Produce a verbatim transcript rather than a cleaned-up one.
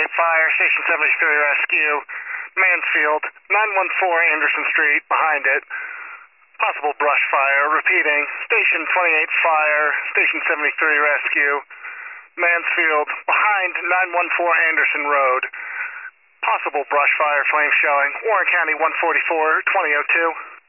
fire, Station seventy-three rescue, Mansfield, nine one four Anderson Street, behind it. Possible brush fire, repeating, Station twenty-eight fire, Station seventy-three rescue, Mansfield, behind nine one four Anderson Road. Possible brush fire, flame showing, Warren County one forty-four, twenty oh two.